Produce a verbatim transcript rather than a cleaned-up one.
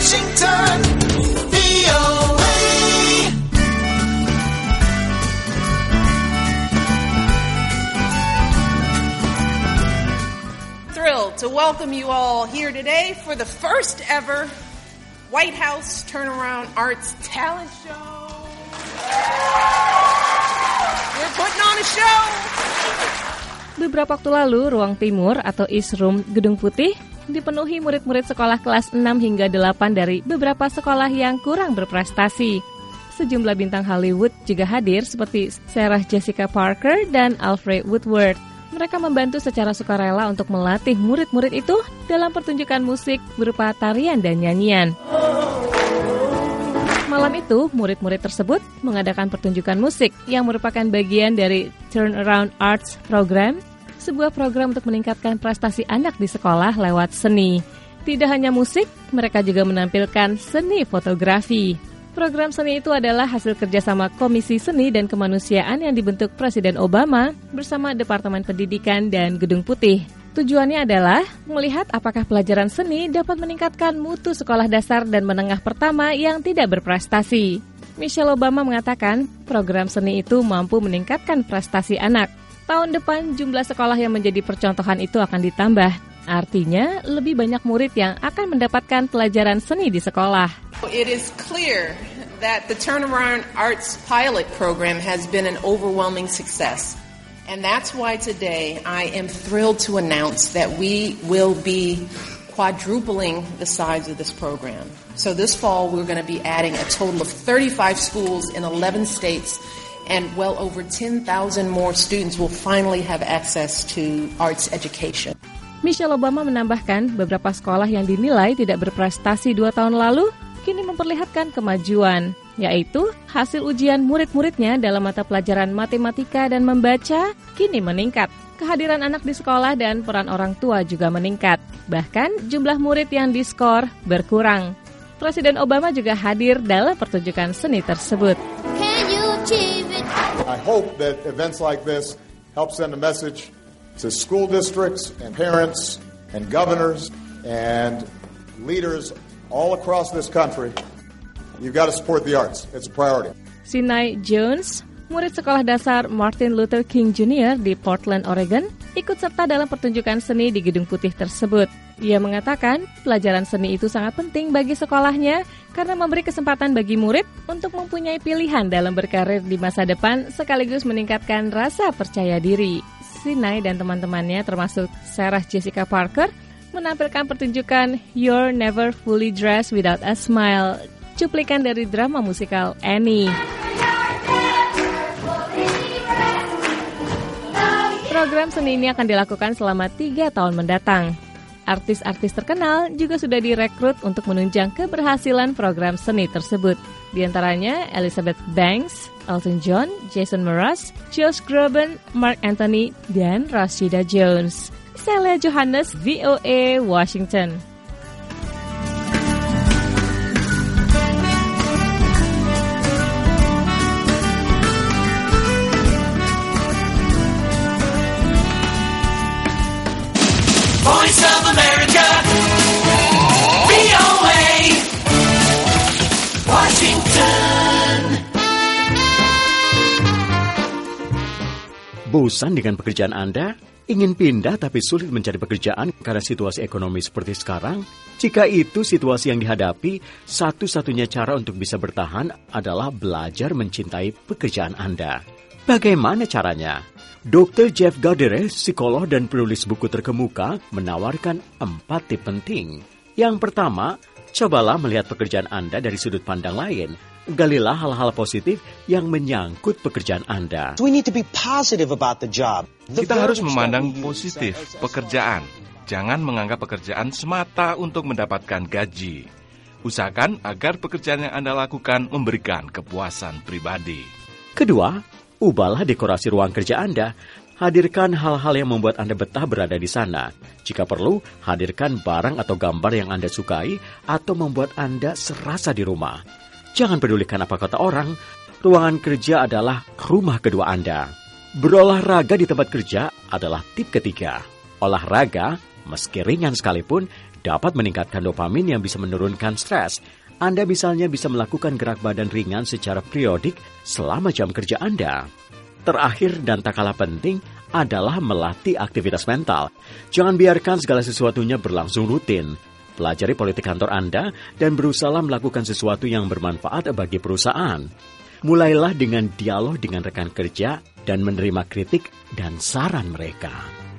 Washington, V O A. Thrilled to welcome you all here today for the first ever White House Turnaround Arts Talent Show. We're putting on a show. Beberapa waktu lalu, ruang timur atau East Room Gedung Putih dipenuhi murid-murid sekolah kelas enam hingga delapan dari beberapa sekolah yang kurang berprestasi. Sejumlah bintang Hollywood juga hadir seperti Sarah Jessica Parker dan Alfred Woodward. Mereka membantu secara sukarela untuk melatih murid-murid itu dalam pertunjukan musik berupa tarian dan nyanyian. Malam itu, murid-murid tersebut mengadakan pertunjukan musik yang merupakan bagian dari Turnaround Arts Program, sebuah program untuk meningkatkan prestasi anak di sekolah lewat seni. Tidak hanya musik, mereka juga menampilkan seni fotografi. Program seni itu adalah hasil kerjasama Komisi Seni dan Kemanusiaan yang dibentuk Presiden Obama bersama Departemen Pendidikan dan Gedung Putih. Tujuannya adalah melihat apakah pelajaran seni dapat meningkatkan mutu sekolah dasar dan menengah pertama yang tidak berprestasi. Michelle Obama mengatakan program seni itu mampu meningkatkan prestasi anak. Tahun depan jumlah sekolah yang menjadi percontohan itu akan ditambah. Artinya, lebih banyak murid yang akan mendapatkan pelajaran seni di sekolah. It is clear that the Turnaround Arts Pilot Program has been an overwhelming success. And that's why today I am thrilled to announce that we will be quadrupling the size of this program. So this fall we're going to be adding a total of thirty-five schools in eleven states. And well over ten thousand more students will finally have access to arts education. Michelle Obama menambahkan beberapa sekolah yang dinilai tidak berprestasi dua tahun lalu kini memperlihatkan kemajuan, yaitu hasil ujian murid-muridnya dalam mata pelajaran matematika dan membaca kini meningkat. Kehadiran anak di sekolah dan peran orang tua juga meningkat. Bahkan jumlah murid yang diskor berkurang. Presiden Obama juga hadir dalam pertunjukan seni tersebut. I hope that events like this help send a message to school districts and parents and governors and leaders all across this country. You've got to support the arts. It's a priority. Sinai Jones, murid sekolah dasar Martin Luther King Junior di Portland, Oregon, ikut serta dalam pertunjukan seni di Gedung Putih tersebut. Ia mengatakan pelajaran seni itu sangat penting bagi sekolahnya karena memberi kesempatan bagi murid untuk mempunyai pilihan dalam berkarir di masa depan sekaligus meningkatkan rasa percaya diri. Sinai dan teman-temannya termasuk Sarah Jessica Parker menampilkan pertunjukan You're Never Fully Dressed Without a Smile, cuplikan dari drama musikal Annie. Program seni ini akan dilakukan selama tiga tahun mendatang. Artis-artis terkenal juga sudah direkrut untuk menunjang keberhasilan program seni tersebut. Di antaranya Elizabeth Banks, Elton John, Jason Mraz, Josh Groban, Mark Anthony, dan Rashida Jones. Celia Johannes, V O A, Washington. Voice of America, V O A, Washington. Bosan dengan pekerjaan Anda? Ingin pindah tapi sulit mencari pekerjaan karena situasi ekonomi seperti sekarang? Jika itu situasi yang dihadapi, satu-satunya cara untuk bisa bertahan adalah belajar mencintai pekerjaan Anda. Bagaimana caranya? dokter Jeff Gardere, psikolog dan penulis buku terkemuka, menawarkan empat tips penting. Yang pertama, cobalah melihat pekerjaan Anda dari sudut pandang lain. Galilah hal-hal positif yang menyangkut pekerjaan Anda. We need to be positive about the job. Kita harus memandang positif pekerjaan. Jangan menganggap pekerjaan semata untuk mendapatkan gaji. Usahakan agar pekerjaan yang Anda lakukan memberikan kepuasan pribadi. Kedua, ubahlah dekorasi ruang kerja Anda. Hadirkan hal-hal yang membuat Anda betah berada di sana. Jika perlu, hadirkan barang atau gambar yang Anda sukai atau membuat Anda serasa di rumah. Jangan pedulikan apa kata orang, ruangan kerja adalah rumah kedua Anda. Berolahraga di tempat kerja adalah tip ketiga. Olahraga, meski ringan sekalipun, dapat meningkatkan dopamin yang bisa menurunkan stres. Anda misalnya bisa melakukan gerak badan ringan secara periodik selama jam kerja Anda. Terakhir dan tak kalah penting adalah melatih aktivitas mental. Jangan biarkan segala sesuatunya berlangsung rutin. Pelajari politik kantor Anda dan berusaha melakukan sesuatu yang bermanfaat bagi perusahaan. Mulailah dengan dialog dengan rekan kerja dan menerima kritik dan saran mereka.